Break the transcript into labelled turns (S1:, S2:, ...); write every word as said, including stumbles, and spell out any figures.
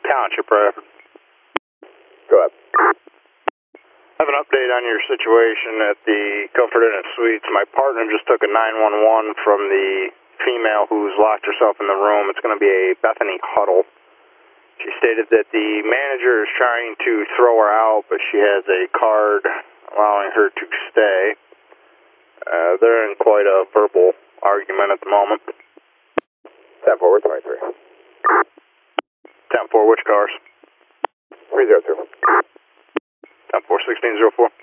S1: Township Bradford.
S2: Go ahead.
S1: I have an update on your situation at the Comfort Inn and Suites. My partner just took a nine one one from the female who's locked herself in the room. It's going to be a Bethany Huddle. She stated that the manager is trying to throw her out, but she has a card allowing her to stay. Uh, they're in quite a verbal argument at the moment.
S2: ten forward, twenty-three.
S1: ten four, which cars?
S2: three zero two.
S1: ten four, sixteen zero four.